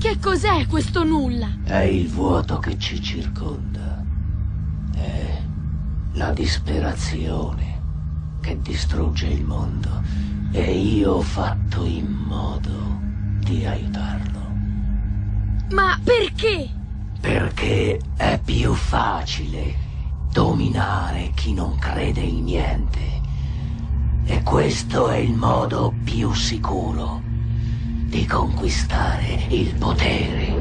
Che cos'è questo nulla? È il vuoto che ci circonda. È la disperazione che distrugge il mondo. E io ho fatto in modo di aiutarlo. Ma perché? Perché è più facile dominare chi non crede in niente. E questo è il modo più sicuro di conquistare il potere.